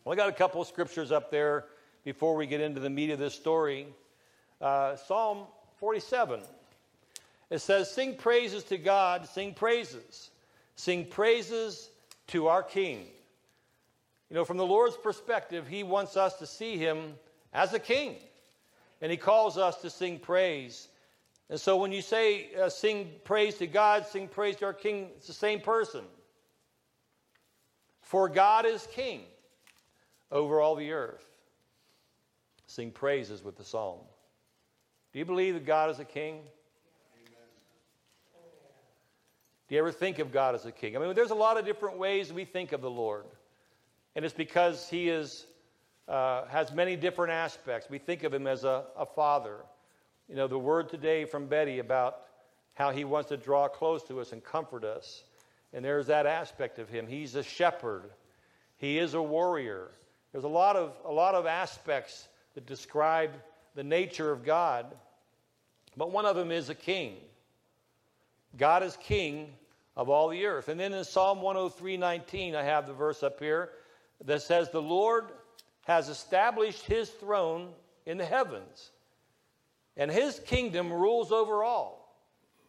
Well, I got a couple of scriptures up there before we get into the meat of this story. Psalm 47. It says, sing praises to God, sing praises. Sing praises to our King. You know, from the Lord's perspective, he wants us to see him as a king. And he calls us to sing praise. And so when you say sing praise to God, sing praise to our King, it's the same person. For God is king over all the earth. Sing praises with the psalm. Do you believe that God is a king? Amen. Do you ever think of God as a king? I mean, there's a lot of different ways we think of the Lord. And it's because he has many different aspects. We think of him as a father. You know, the word today from Betty about how he wants to draw close to us and comfort us. And there's that aspect of him. He's a shepherd. He is a warrior. There's a lot of aspects that describe the nature of God. But one of them is a king. God is king of all the earth. And then in Psalm 103:19, I have the verse up here that says, the Lord has established his throne in the heavens, and his kingdom rules over all.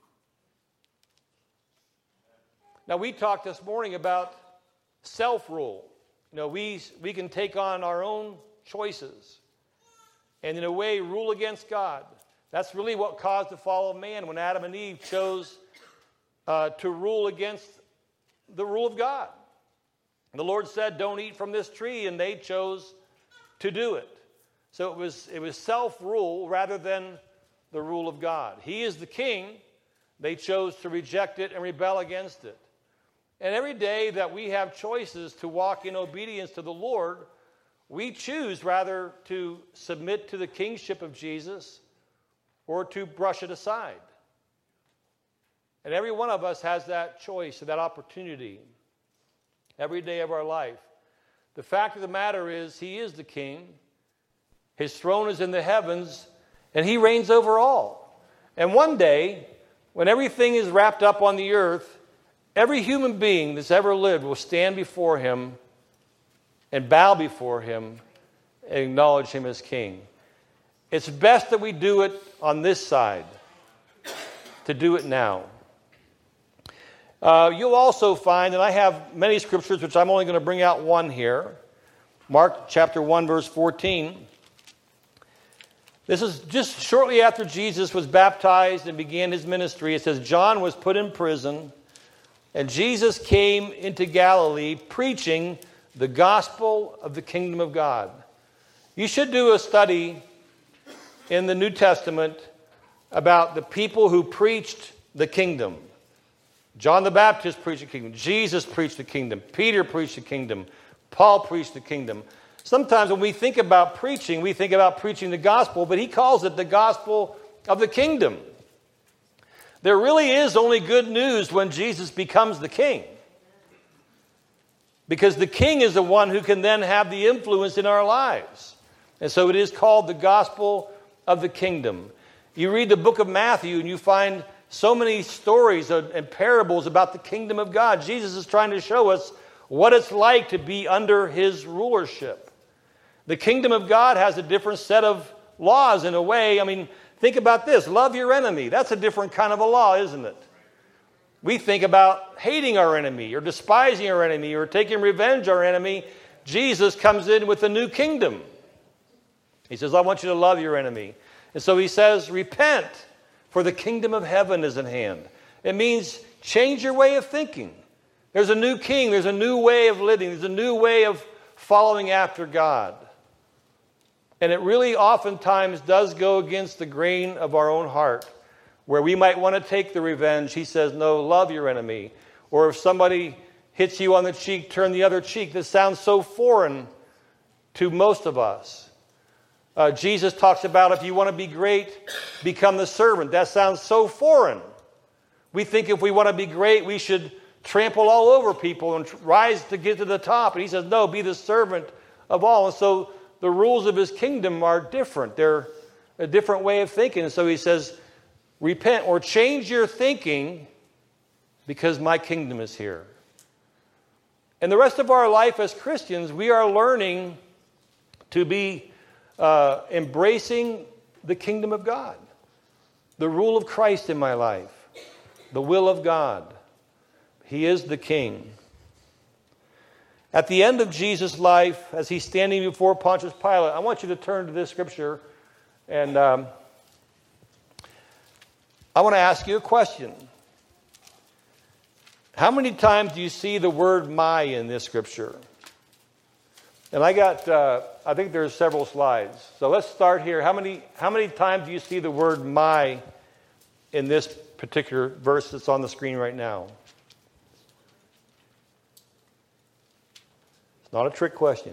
Now, we talked this morning about self-rule. You know, we can take on our own choices and in a way rule against God. That's really what caused the fall of man when Adam and Eve chose to rule against the rule of God. The Lord said, don't eat from this tree, and they chose to do it. So it was self-rule rather than the rule of God. He is the king. They chose to reject it and rebel against it. And every day that we have choices to walk in obedience to the Lord, we choose rather to submit to the kingship of Jesus or to brush it aside. And every one of us has that choice and that opportunity every day of our life. The fact of the matter is, he is the king. His throne is in the heavens, and he reigns over all. And one day, when everything is wrapped up on the earth, every human being that's ever lived will stand before him and bow before him and acknowledge him as king. It's best that we do it on this side, to do it now. You'll also find, and I have many scriptures, which I'm only going to bring out one here. Mark chapter 1, verse 14. This is just shortly after Jesus was baptized and began his ministry. It says, John was put in prison, and Jesus came into Galilee preaching the gospel of the kingdom of God. You should do a study in the New Testament about the people who preached the kingdom. John the Baptist preached the kingdom. Jesus preached the kingdom. Peter preached the kingdom. Paul preached the kingdom. Sometimes when we think about preaching, we think about preaching the gospel, but he calls it the gospel of the kingdom. There really is only good news when Jesus becomes the king. Because the king is the one who can then have the influence in our lives. And so it is called the gospel of the kingdom. You read the book of Matthew and you find so many stories and parables about the kingdom of God. Jesus is trying to show us what it's like to be under his rulership. The kingdom of God has a different set of laws in a way. I mean, think about this. Love your enemy. That's a different kind of a law, isn't it? We think about hating our enemy or despising our enemy or taking revenge on our enemy. Jesus comes in with a new kingdom. He says, I want you to love your enemy. And so he says, repent, for the kingdom of heaven is at hand. It means change your way of thinking. There's a new king. There's a new way of living. There's a new way of following after God. And it really oftentimes does go against the grain of our own heart, where we might want to take the revenge. He says, no, love your enemy. Or if somebody hits you on the cheek, turn the other cheek. This sounds so foreign to most of us. Jesus talks about if you want to be great, become the servant. That sounds so foreign. We think if we want to be great, we should trample all over people and rise to get to the top. And he says, no, be the servant of all. And so the rules of his kingdom are different. They're a different way of thinking. And so he says, repent or change your thinking because my kingdom is here. And the rest of our life as Christians, we are learning to be embracing the kingdom of God, the rule of Christ in my life, the will of God. He is the King. At the end of Jesus' life, as he's standing before Pontius Pilate, I want you to turn to this scripture, and I want to ask you a question. How many times do you see the word "my" in this scripture? And I think there's several slides. So let's start here. How many times do you see the word "my" in this particular verse that's on the screen right now? It's not a trick question.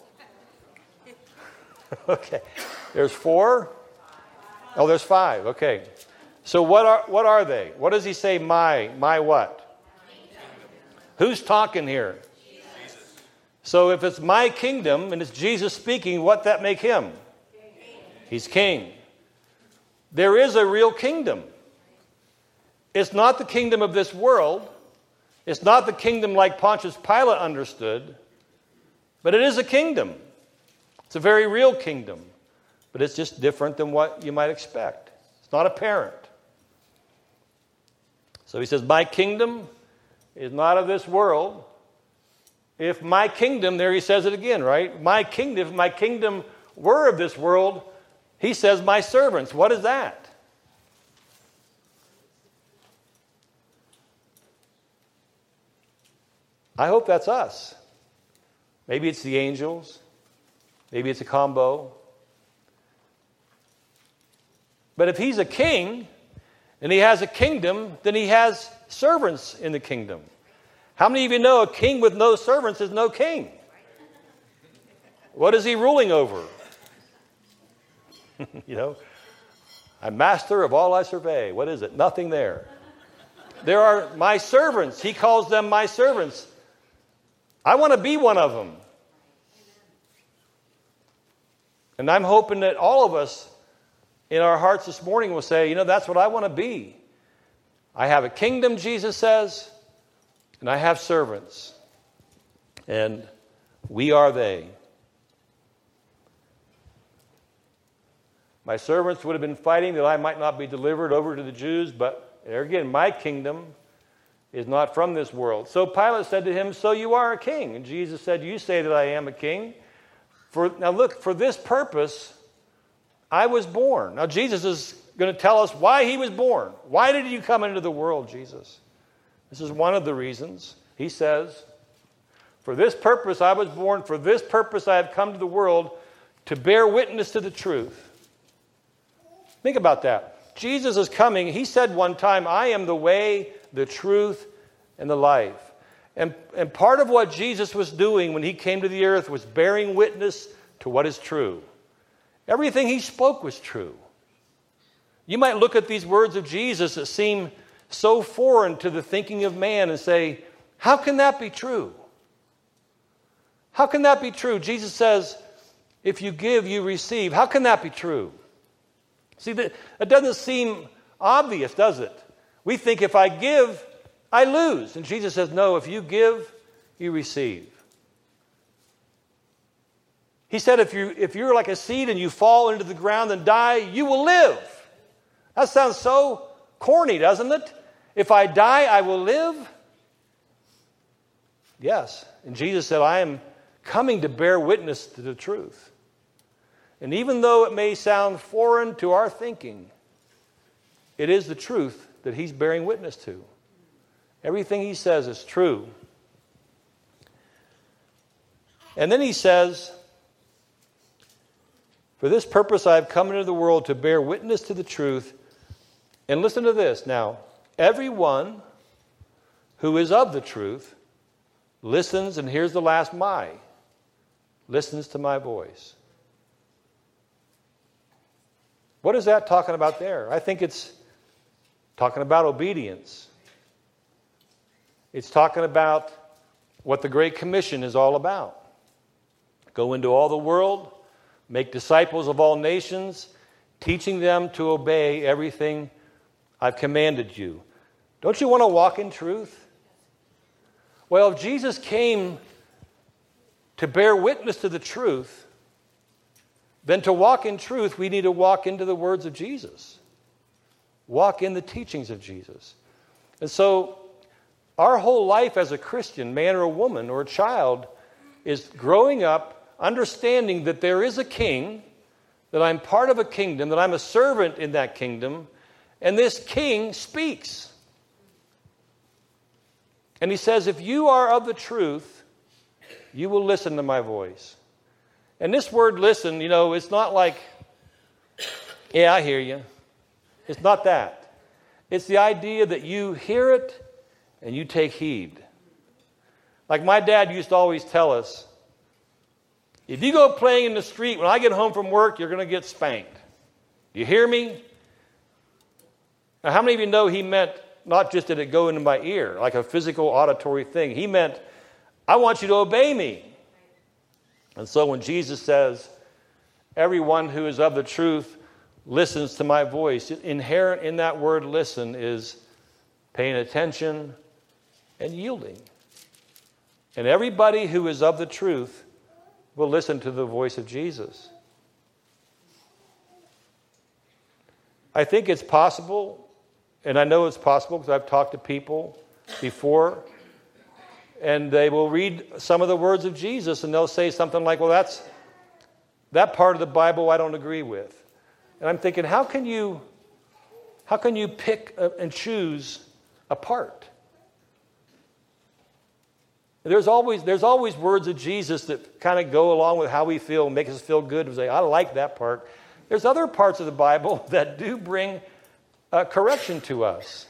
Okay. There's 4? Oh, there's 5. Okay. So what are they? What does he say, my what? Who's talking here? Jesus. So if it's my kingdom and it's Jesus speaking, what that make him? He's king. There is a real kingdom. It's not the kingdom of this world. It's not the kingdom like Pontius Pilate understood. But it is a kingdom. It's a very real kingdom. But it's just different than what you might expect. It's not apparent. So he says, my kingdom is not of this world. If my kingdom, there he says it again, right? My kingdom, if my kingdom were of this world, he says, my servants. What is that? I hope that's us. Maybe it's the angels. Maybe it's a combo. But if he's a king and he has a kingdom, then he has servants in the kingdom. How many of you know a king with no servants is no king? What is he ruling over? I'm master of all I survey. What is it? Nothing there. There are my servants. He calls them my servants. I want to be one of them. And I'm hoping that all of us in our hearts this morning will say, that's what I want to be. I have a kingdom, Jesus says, and I have servants. And we are they. My servants would have been fighting that I might not be delivered over to the Jews, but there again, my kingdom is not from this world. So Pilate said to him, so you are a king. And Jesus said, you say that I am a king. Now look, for this purpose I was born. Now Jesus is going to tell us why he was born. Why did you come into the world, Jesus? This is one of the reasons. He says, for this purpose I was born, for this purpose I have come to the world, to bear witness to the truth. Think about that. Jesus is coming. He said one time, I am the way, the truth, and the life. And part of what Jesus was doing when he came to the earth was bearing witness to what is true. Everything he spoke was true. You might look at these words of Jesus that seem so foreign to the thinking of man and say, how can that be true? How can that be true? Jesus says, if you give, you receive. How can that be true? See, that doesn't seem obvious, does it? We think if I give, I lose. And Jesus says, no, if you give, you receive. He said, if you're like a seed and you fall into the ground and die, you will live. That sounds so corny, doesn't it? If I die, I will live. Yes. And Jesus said, I am coming to bear witness to the truth. And even though it may sound foreign to our thinking, it is the truth that he's bearing witness to. Everything he says is true. And then he says, for this purpose I have come into the world to bear witness to the truth. And listen to this now. Everyone who is of the truth listens, and here's the last my, listens to my voice. What is that talking about there? I think it's talking about obedience. It's talking about what the Great Commission is all about. Go into all the world, make disciples of all nations, teaching them to obey everything I've commanded you. Don't you want to walk in truth? Well, if Jesus came to bear witness to the truth, then to walk in truth, we need to walk into the words of Jesus. Walk in the teachings of Jesus. And so our whole life as a Christian, man or a woman or a child, is growing up, understanding that there is a king, that I'm part of a kingdom, that I'm a servant in that kingdom, and this king speaks. And he says, if you are of the truth, you will listen to my voice. And this word listen, it's not like, yeah, I hear you. It's not that. It's the idea that you hear it and you take heed. Like my dad used to always tell us, if you go playing in the street, when I get home from work, you're going to get spanked. You hear me? Now, how many of you know he meant not just that it go into my ear, like a physical auditory thing. He meant, I want you to obey me. And so when Jesus says, everyone who is of the truth listens to my voice, inherent in that word listen is paying attention and yielding. And everybody who is of the truth will listen to the voice of Jesus. I think it's possible, and I know it's possible because I've talked to people before, and they will read some of the words of Jesus and they'll say something like, well, that part of the Bible I don't agree with. And I'm thinking, how can you pick and choose a part? There's always words of Jesus that kind of go along with how we feel, make us feel good. We say, I like that part. There's other parts of the Bible that do bring correction to us.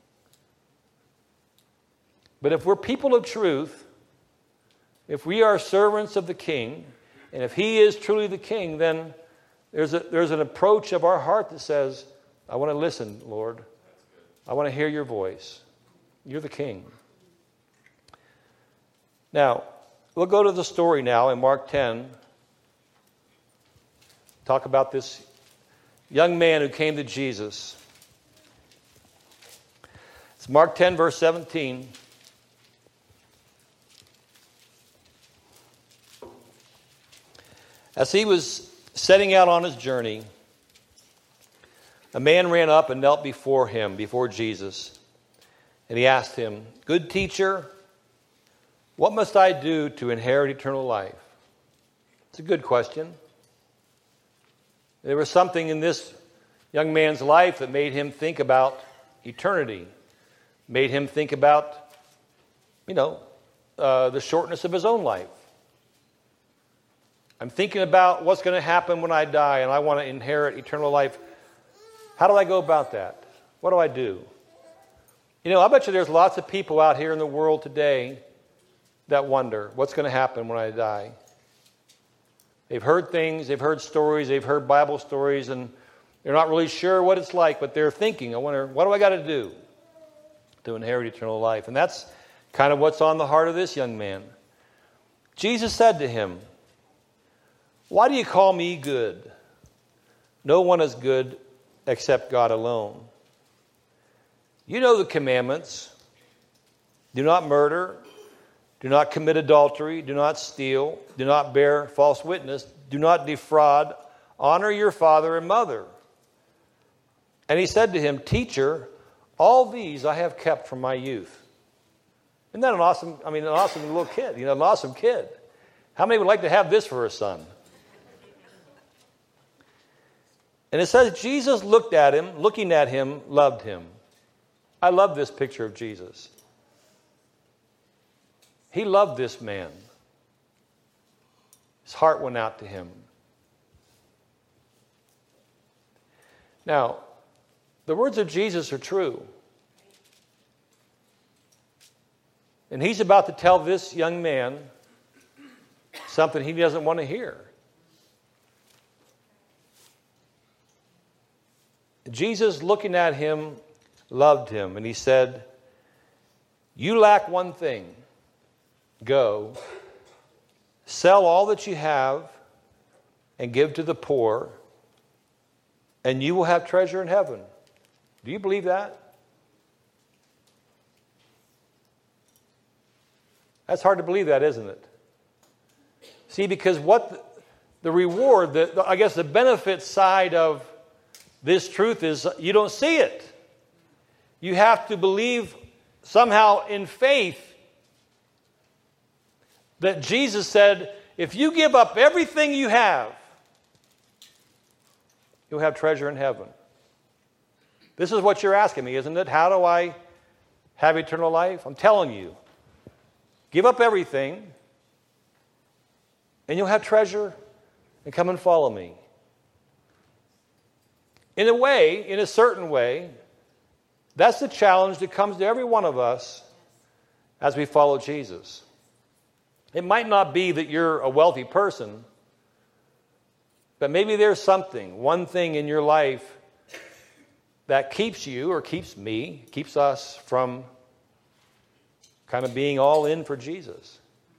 But if we're people of truth, if we are servants of the King, and if He is truly the King, then there's an approach of our heart that says, I want to listen, Lord. I want to hear your voice. You're the King. Now, we'll go to the story now in Mark 10. Talk about this young man who came to Jesus. It's Mark 10, verse 17. As he was setting out on his journey, a man ran up and knelt before Jesus. And he asked him, Good teacher, what must I do to inherit eternal life? It's a good question. There was something in this young man's life that made him think about eternity, made him think about, the shortness of his own life. I'm thinking about what's going to happen when I die and I want to inherit eternal life. How do I go about that? What do I do? I bet you there's lots of people out here in the world today that wonder, what's going to happen when I die? They've heard things, they've heard stories, they've heard Bible stories, and they're not really sure what it's like, but they're thinking, I wonder, what do I got to do to inherit eternal life? And that's kind of what's on the heart of this young man. Jesus said to him, Why do you call me good? No one is good except God alone. You know the commandments. Do not murder. Do not commit adultery. Do not steal. Do not bear false witness. Do not defraud. Honor your father and mother. And he said to him, Teacher, all these I have kept from my youth. Isn't that an awesome little kid, an awesome kid. How many would like to have this for a son? And it says Jesus looking at him, loved him. I love this picture of Jesus. He loved this man. His heart went out to him. Now, the words of Jesus are true. And he's about to tell this young man something he doesn't want to hear. Jesus, looking at him, loved him, and he said, You lack one thing. Go, sell all that you have and give to the poor, and you will have treasure in heaven. Do you believe that? That's hard to believe that, isn't it? See, because what the reward, I guess the benefit side of this truth is you don't see it. You have to believe somehow in faith that Jesus said, if you give up everything you have, you'll have treasure in heaven. This is what you're asking me, isn't it? How do I have eternal life? I'm telling you, give up everything, and you'll have treasure, and come and follow me. In a way, in a certain way, that's the challenge that comes to every one of us as we follow Jesus. It might not be that you're a wealthy person, but maybe there's something, one thing in your life that keeps you, or keeps me, keeps us from kind of being all in for Jesus.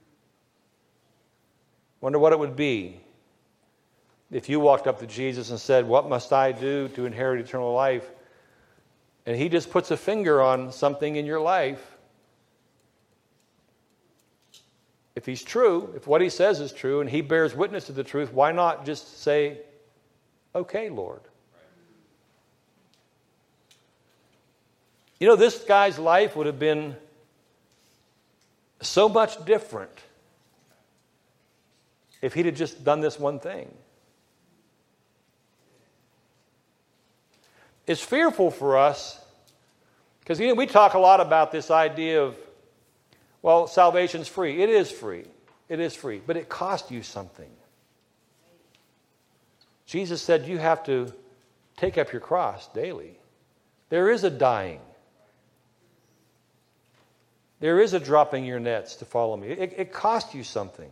Wonder what it would be if you walked up to Jesus and said, what must I do to inherit eternal life? And he just puts a finger on something in your life. If he's true, if what he says is true, and he bears witness to the truth, why not just say, okay, Lord? You know, this guy's life would have been so much different if he'd have just done this one thing. It's fearful for us because we talk a lot about this idea of, well, salvation's free. It is free. It is free. But it costs you something. Jesus said you have to take up your cross daily. There is a dying. There is a dropping your nets to follow me. It costs you something.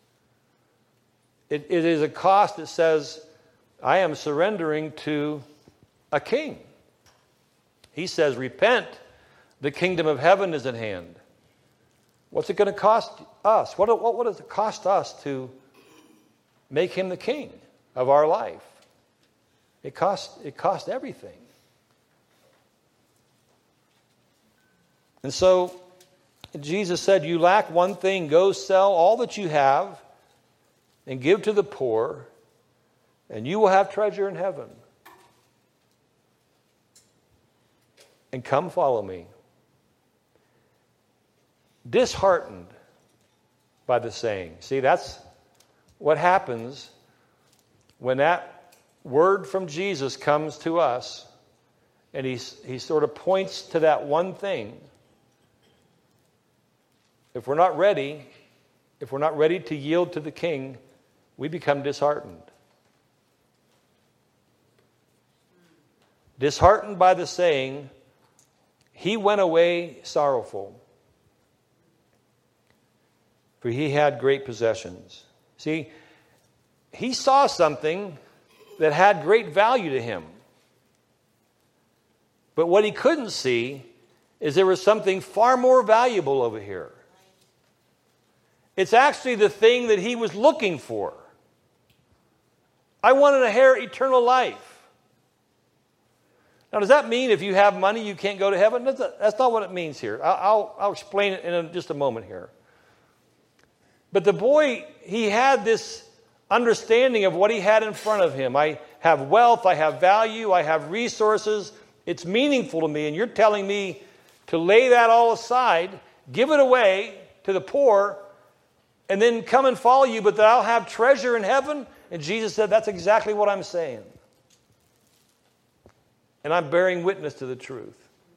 It is a cost that says, I am surrendering to a king. He says, repent, the kingdom of heaven is at hand. What's it going to cost us? What does it cost us to make him the king of our life? It costs everything. And so Jesus said, you lack one thing, go sell all that you have and give to the poor, and you will have treasure in heaven. And come follow me. Disheartened by the saying. See, that's what happens when that word from Jesus comes to us and he sort of points to that one thing. If we're not ready to yield to the king, we become disheartened. Disheartened by the saying, he went away sorrowful, for he had great possessions. See, he saw something that had great value to him. But what he couldn't see is there was something far more valuable over here. It's actually the thing that he was looking for. I want to inherit eternal life. Now, does that mean if you have money you can't go to heaven? That's not what it means here. I'll explain it in just a moment here. But the boy, he had this understanding of what he had in front of him. I have wealth, I have value, I have resources. It's meaningful to me, and you're telling me to lay that all aside, give it away to the poor, and then come and follow you, but that I'll have treasure in heaven? And Jesus said, that's exactly what I'm saying. And I'm bearing witness to the truth.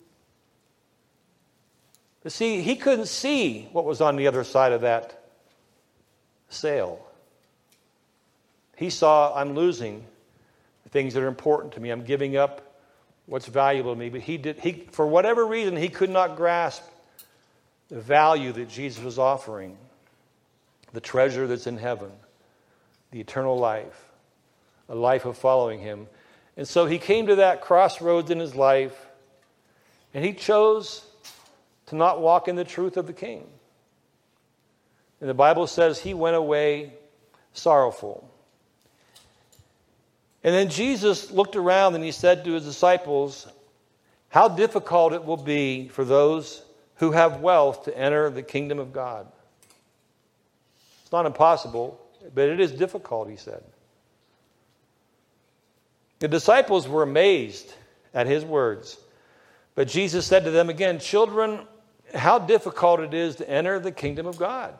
But see, he couldn't see what was on the other side of that sale. He saw, I'm losing the things that are important to me. I'm giving up what's valuable to me. But he for whatever reason, he could not grasp the value that Jesus was offering. The treasure that's in heaven. The eternal life. A life of following him. And so he came to that crossroads in his life, and he chose to not walk in the truth of the king. And the Bible says he went away sorrowful. And then Jesus looked around and he said to his disciples, how difficult it will be for those who have wealth to enter the kingdom of God. It's not impossible, but it is difficult, he said. The disciples were amazed at his words. But Jesus said to them again, children, how difficult it is to enter the kingdom of God.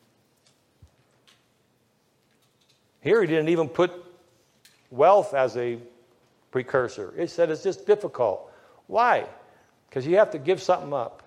Here he didn't even put wealth as a precursor. He said it's just difficult. Why? Because you have to give something up.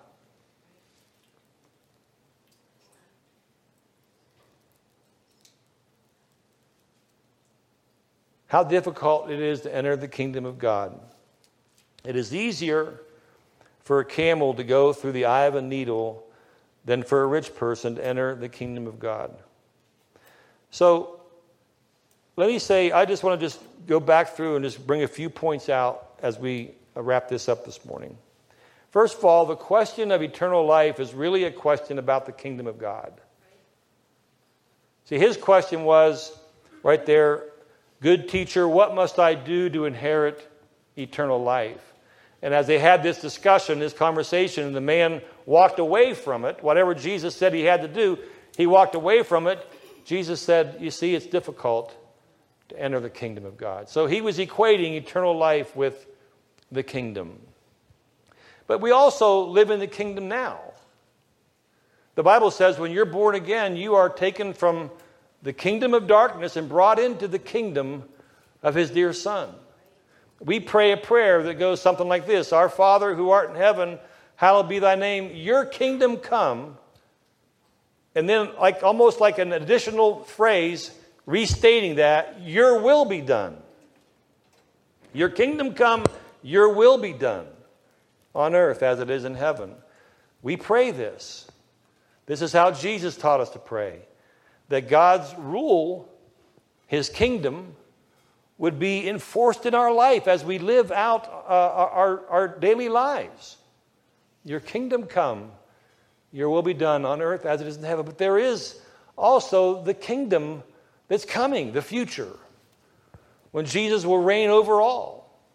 How difficult it is to enter the kingdom of God. It is easier for a camel to go through the eye of a needle than for a rich person to enter the kingdom of God. So, let me say, I just want to just go back through and just bring a few points out as we wrap this up this morning. First of all, the question of eternal life is really a question about the kingdom of God. See, his question was right there, good teacher, what must I do to inherit eternal life? And as they had this discussion, this conversation, and the man walked away from it, whatever Jesus said he had to do, he walked away from it. Jesus said, you see, it's difficult to enter the kingdom of God. So he was equating eternal life with the kingdom. But we also live in the kingdom now. The Bible says when you're born again, you are taken from the kingdom of darkness and brought into the kingdom of his dear Son. We pray a prayer that goes something like this: Our Father who art in heaven, hallowed be thy name, your kingdom come. And then almost like an additional phrase restating that, your will be done. Your kingdom come, your will be done on earth as it is in heaven. We pray this. This is how Jesus taught us to pray. That God's rule, his kingdom, would be enforced in our life as we live out our daily lives. Your kingdom come, your will be done on earth as it is in heaven. But there is also the kingdom that's coming, the future, when Jesus will reign over all.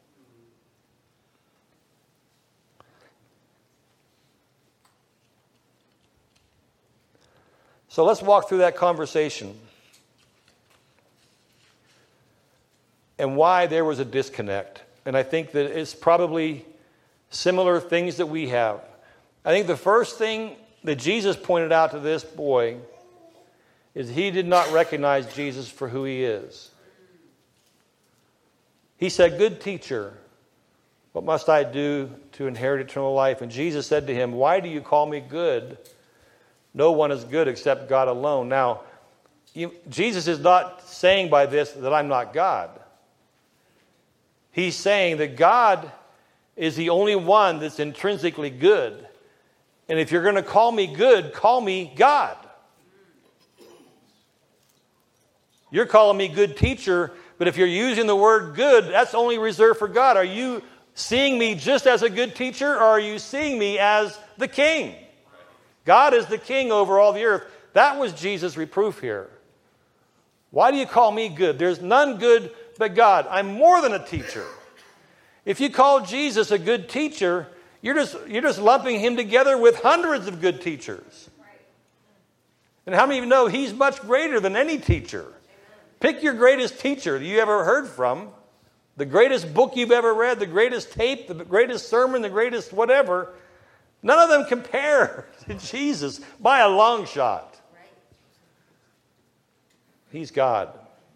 So let's walk through that conversation and why there was a disconnect. And I think that it's probably similar things that we have. I think the first thing that Jesus pointed out to this boy is he did not recognize Jesus for who he is. He said, good teacher, what must I do to inherit eternal life? And Jesus said to him, why do you call me good? No one is good except God alone. Now, Jesus is not saying by this that I'm not God. He's saying that God is the only one that's intrinsically good. And if you're going to call me good, call me God. You're calling me good teacher, but if you're using the word good, that's only reserved for God. Are you seeing me just as a good teacher, or are you seeing me as the king? God is the king over all the earth. That was Jesus' reproof here. Why do you call me good? There's none good but God. I'm more than a teacher. If you call Jesus a good teacher, you're just lumping him together with hundreds of good teachers. And how many of you know he's much greater than any teacher? Pick your greatest teacher that you ever heard from, the greatest book you've ever read, the greatest tape, the greatest sermon, the greatest whatever. None of them compare to Jesus by a long shot. He's God.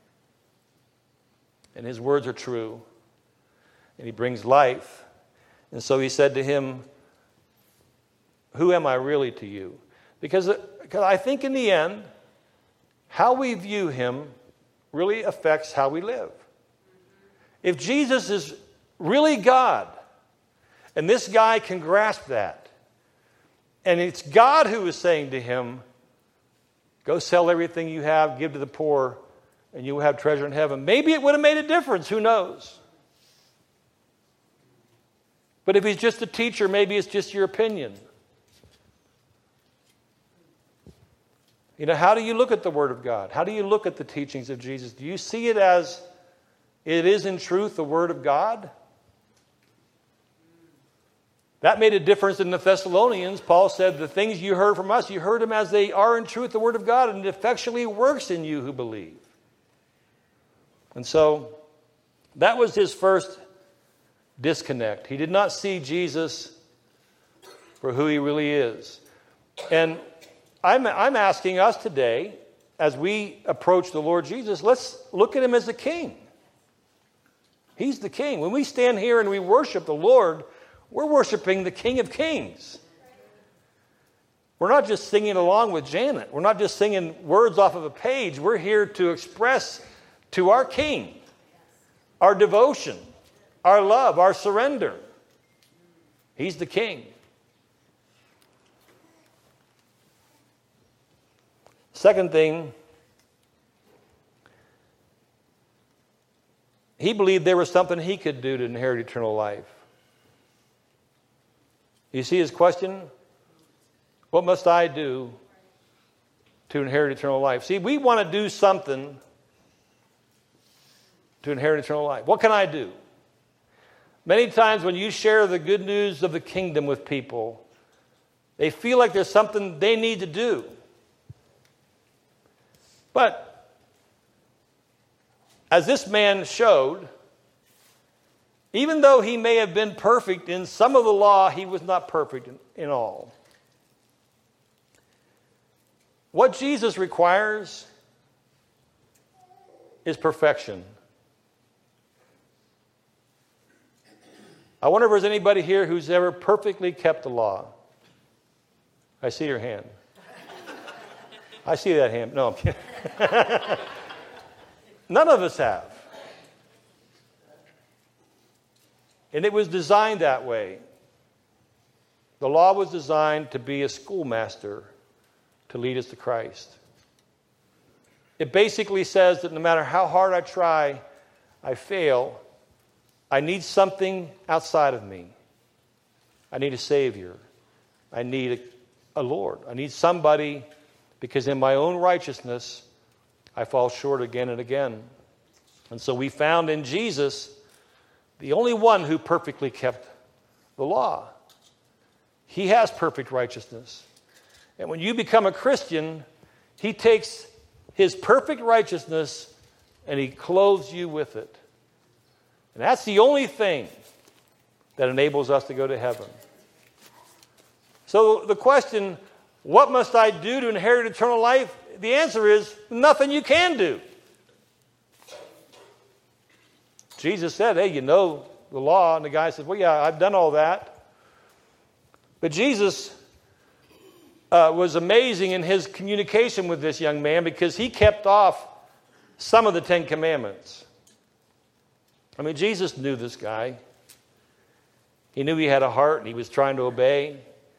And his words are true. And he brings life. And so he said to him, who am I really to you? Because I think in the end, how we view him really affects how we live. If Jesus is really God, and this guy can grasp that, and it's God who is saying to him, go sell everything you have, give to the poor, and you will have treasure in heaven. Maybe it would have made a difference. Who knows? But if he's just a teacher, maybe it's just your opinion. You know, how do you look at the Word of God? How do you look at the teachings of Jesus? Do you see it as it is in truth the Word of God? That made a difference in the Thessalonians. Paul said, the things you heard from us, you heard them as they are in truth, the word of God, and it effectually works in you who believe. And so that was his first disconnect. He did not see Jesus for who he really is. And I'm asking us today, as we approach the Lord Jesus, let's look at him as the King. He's the King. When we stand here and we worship the Lord, we're worshiping the King of Kings. We're not just singing along with Janet. We're not just singing words off of a page. We're here to express to our King our devotion, our love, our surrender. He's the King. Second thing, he believed there was something he could do to inherit eternal life. You see his question? What must I do to inherit eternal life? See, we want to do something to inherit eternal life. What can I do? Many times when you share the good news of the kingdom with people, they feel like there's something they need to do. But as this man showed, even though he may have been perfect in some of the law, he was not perfect in all. What Jesus requires is perfection. I wonder if there's anybody here who's ever perfectly kept the law. I see your hand. I see that hand. No, I'm kidding. None of us have. And it was designed that way. The law was designed to be a schoolmaster to lead us to Christ. It basically says that no matter how hard I try, I fail. I need something outside of me. I need a Savior. I need a Lord. I need somebody, because in my own righteousness, I fall short again and again. And so we found in Jesus the only one who perfectly kept the law. He has perfect righteousness. And when you become a Christian, he takes his perfect righteousness and he clothes you with it. And that's the only thing that enables us to go to heaven. So the question, what must I do to inherit eternal life? The answer is nothing you can do. Jesus said, hey, you know the law. And the guy said, well, yeah, I've done all that. But Jesus was amazing in his communication with this young man because he kept off some of the 10 Commandments. I mean, Jesus knew this guy. He knew he had a heart and he was trying to obey.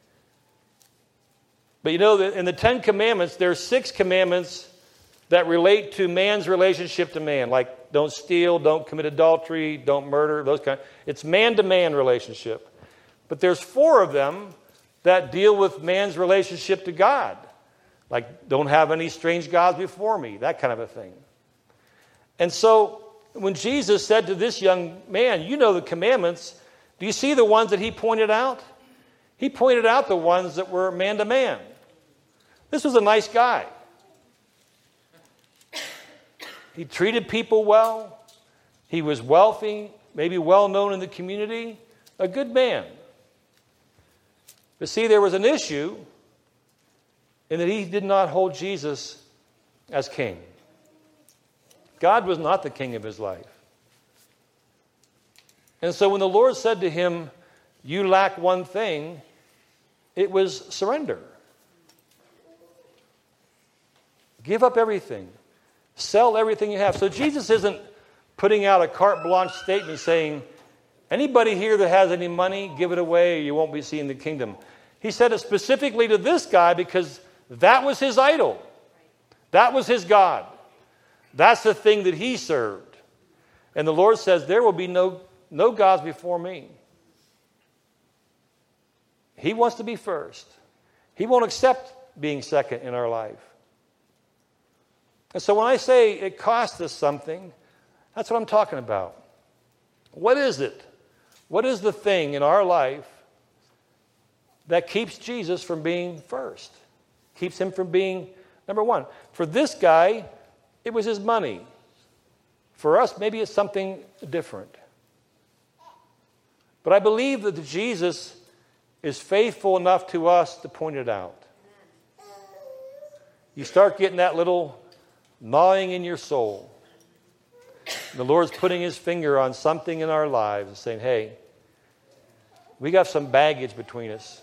But you know, in the 10 Commandments, there are 6 commandments that relate to man's relationship to man. Like, don't steal, don't commit adultery, don't murder, those kind. It's man-to-man relationship. But there's 4 of them that deal with man's relationship to God. Like, don't have any strange gods before me, that kind of a thing. And so, when Jesus said to this young man, you know the commandments, do you see the ones that he pointed out? He pointed out the ones that were man-to-man. This was a nice guy. He treated people well. He was wealthy, maybe well known in the community. A good man. But see, there was an issue in that he did not hold Jesus as king. God was not the king of his life. And so when the Lord said to him, you lack one thing, it was surrender. Give up everything. Sell everything you have. So Jesus isn't putting out a carte blanche statement saying, anybody here that has any money, give it away or you won't be seeing the kingdom. He said it specifically to this guy because that was his idol. That was his God. That's the thing that he served. And the Lord says, there will be no gods before me. He wants to be first. He won't accept being second in our life. And so when I say it costs us something, that's what I'm talking about. What is it? What is the thing in our life that keeps Jesus from being first. Keeps him from being number one. For this guy, it was his money. For us, maybe it's something different. But I believe that Jesus is faithful enough to us to point it out. You start getting that little gnawing in your soul. The Lord's putting his finger on something in our lives and saying, hey, we got some baggage between us.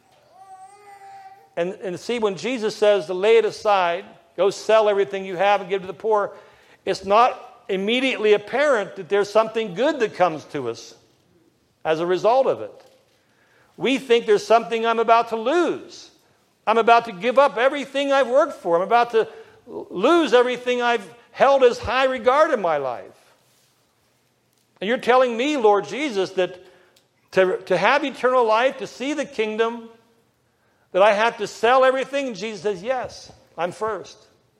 And see, when Jesus says to lay it aside, go sell everything you have and give to the poor, it's not immediately apparent that there's something good that comes to us as a result of it. We think there's something I'm about to lose. I'm about to give up everything I've worked for. I'm about to lose everything I've held as high regard in my life. And you're telling me, Lord Jesus, that to have eternal life, to see the kingdom, that I have to sell everything? And Jesus says, yes, I'm first.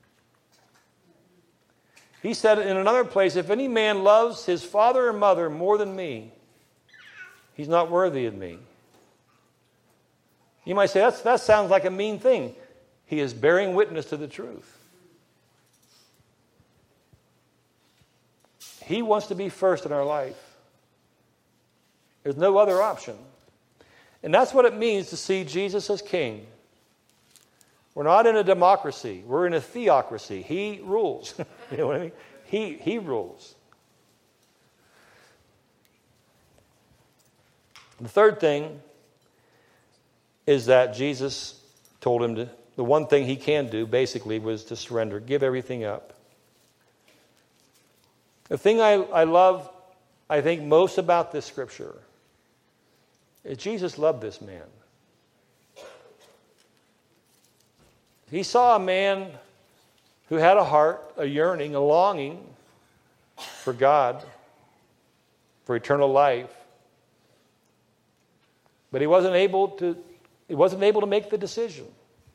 He said in another place, if any man loves his father or mother more than me, he's not worthy of me. You might say, that sounds like a mean thing. He is bearing witness to the truth. He wants to be first in our life. There's no other option. And that's what it means to see Jesus as king. We're not in a democracy. We're in a theocracy. He rules. You know what I mean? He rules. The third thing is that Jesus told him the one thing he can do, basically, was to surrender, give everything up. The thing I love, I think, most about this scripture is Jesus loved this man. He saw a man who had a heart, a yearning, a longing for God, for eternal life. But he wasn't able to make the decision.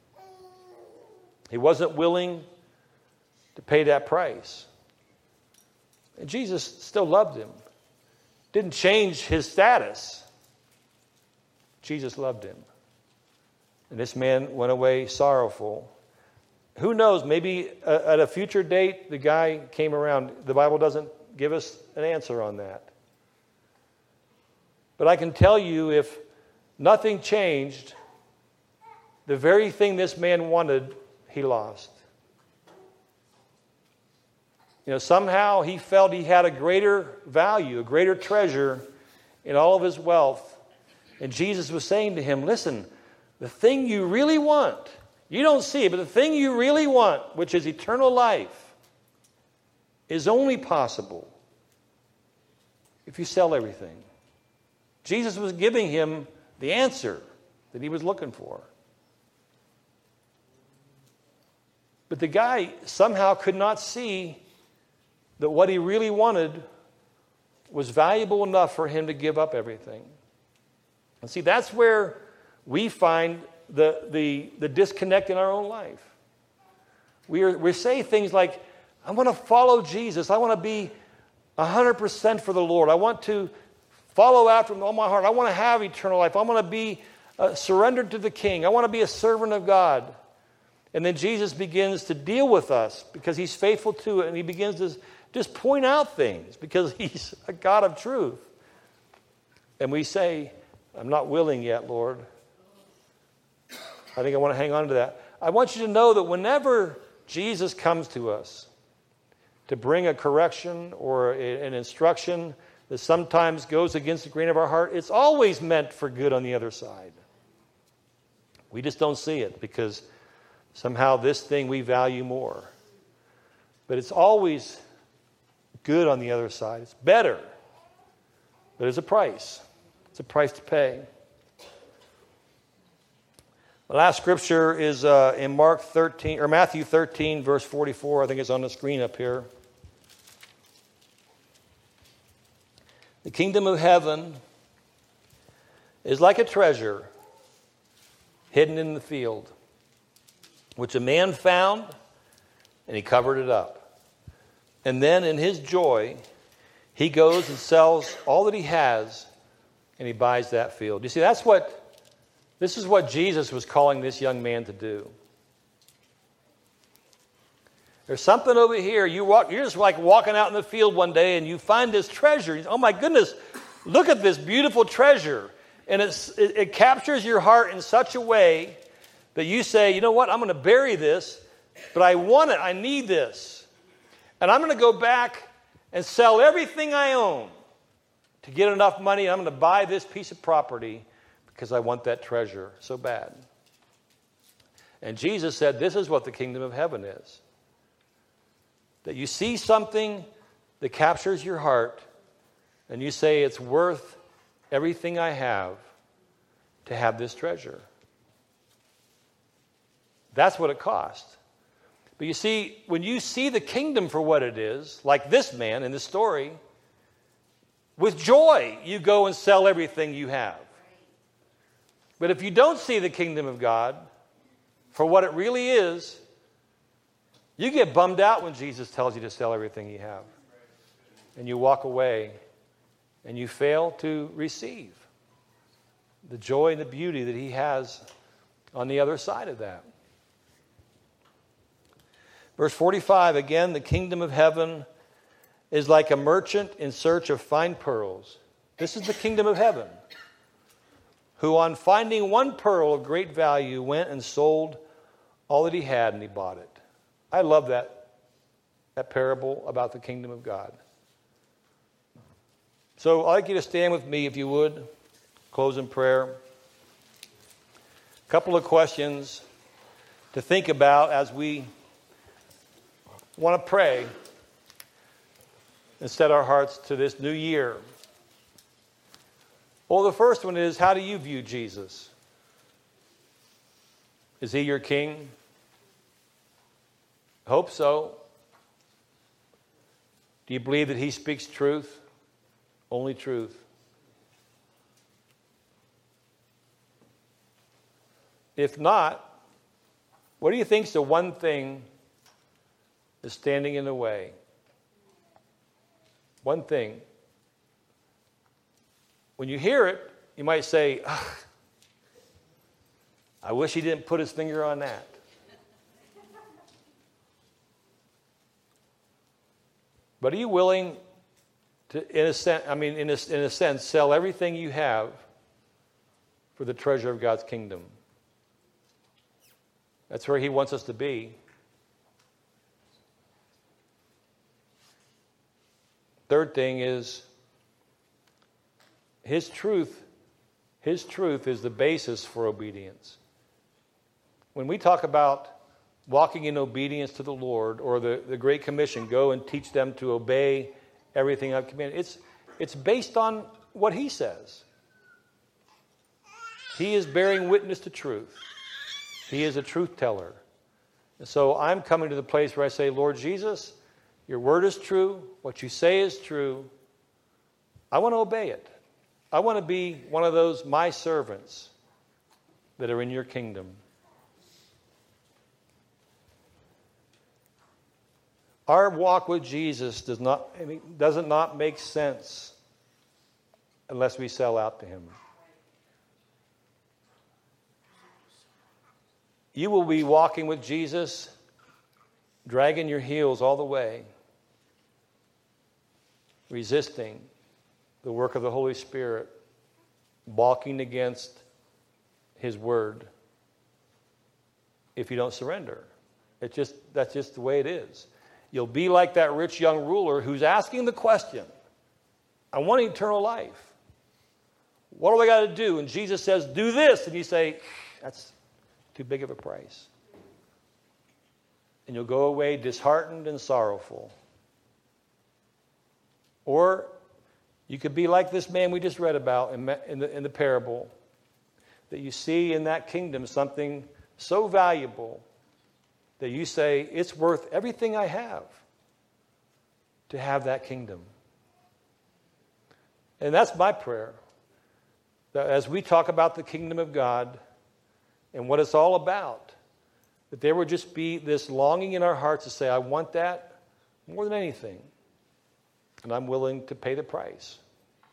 He wasn't willing to pay that price. And Jesus still loved him. Didn't change his status. Jesus loved him. And this man went away sorrowful. Who knows, maybe at a future date, the guy came around. The Bible doesn't give us an answer on that. But I can tell you, if nothing changed, the very thing this man wanted, he lost. You know, somehow he felt he had a greater value, a greater treasure in all of his wealth. And Jesus was saying to him, listen, the thing you really want, you don't see it, but the thing you really want, which is eternal life, is only possible if you sell everything. Jesus was giving him the answer that he was looking for. But the guy somehow could not see that what he really wanted was valuable enough for him to give up everything. And see, that's where we find the disconnect in our own life. We say things like, I want to follow Jesus. I want to be 100% for the Lord. I want to follow after him with all my heart. I want to have eternal life. I want to be surrendered to the King. I want to be a servant of God. And then Jesus begins to deal with us because he's faithful to it. And he begins to just point out things because he's a God of truth. And we say, I'm not willing yet, Lord. I think I want to hang on to that. I want you to know that whenever Jesus comes to us to bring a correction or an instruction that sometimes goes against the grain of our heart, it's always meant for good on the other side. We just don't see it because somehow this thing we value more. But it's always good on the other side. It's better. But there's a price. It's a price to pay. The last scripture is in Matthew 13, verse 44. I think it's on the screen up here. The kingdom of heaven is like a treasure hidden in the field, which a man found, and he covered it up. And then in his joy, he goes and sells all that he has, and he buys that field. You see, that's what This is what Jesus was calling this young man to do. There's something over here. You're just like walking out in the field one day and you find this treasure. Oh my goodness, look at this beautiful treasure. And it captures your heart in such a way that you say, you know what, I'm going to bury this, but I want it, I need this. And I'm going to go back and sell everything I own to get enough money. I'm going to buy this piece of property because I want that treasure so bad. And Jesus said, this is what the kingdom of heaven is. That you see something that captures your heart and you say, it's worth everything I have to have this treasure. That's what it costs. But you see, when you see the kingdom for what it is, like this man in the story, with joy you go and sell everything you have. But if you don't see the kingdom of God for what it really is, you get bummed out when Jesus tells you to sell everything you have. And you walk away and you fail to receive the joy and the beauty that he has on the other side of that. Verse 45, again, the kingdom of heaven is like a merchant in search of fine pearls. This is the kingdom of heaven, who on finding one pearl of great value went and sold all that he had and he bought it. I love that parable about the kingdom of God. So I'd like you to stand with me if you would. Close in prayer. A couple of questions to think about as we want to pray and set our hearts to this new year. Well, the first one is, how do you view Jesus? Is he your king? I hope so. Do you believe that he speaks truth? Only truth. If not, what do you think is the one thing that's standing in the way? One thing. When you hear it, you might say, I wish he didn't put his finger on that. But are you willing to, in a sense, sell everything you have for the treasure of God's kingdom? That's where he wants us to be. Third thing is, his truth is the basis for obedience. When we talk about walking in obedience to the Lord, or the Great Commission, go and teach them to obey everything I've commanded, it's based on what he says. He is bearing witness to truth. He is a truth teller. And so I'm coming to the place where I say, Lord Jesus, your word is true. What you say is true. I want to obey it. I want to be one of those my servants that are in your kingdom. Our walk with Jesus does not make sense unless we sell out to him. You will be walking with Jesus, dragging your heels all the way, resisting the work of the Holy Spirit, balking against his word if you don't surrender. That's just the way it is. You'll be like that rich young ruler who's asking the question, I want eternal life. What do I got to do? And Jesus says, do this. And you say, that's too big of a price. And you'll go away disheartened and sorrowful. Or you could be like this man we just read about in the parable, that you see in that kingdom something so valuable that you say, it's worth everything I have to have that kingdom. And that's my prayer. That as we talk about the kingdom of God and what it's all about, that there would just be this longing in our hearts to say, I want that more than anything. And I'm willing to pay the price.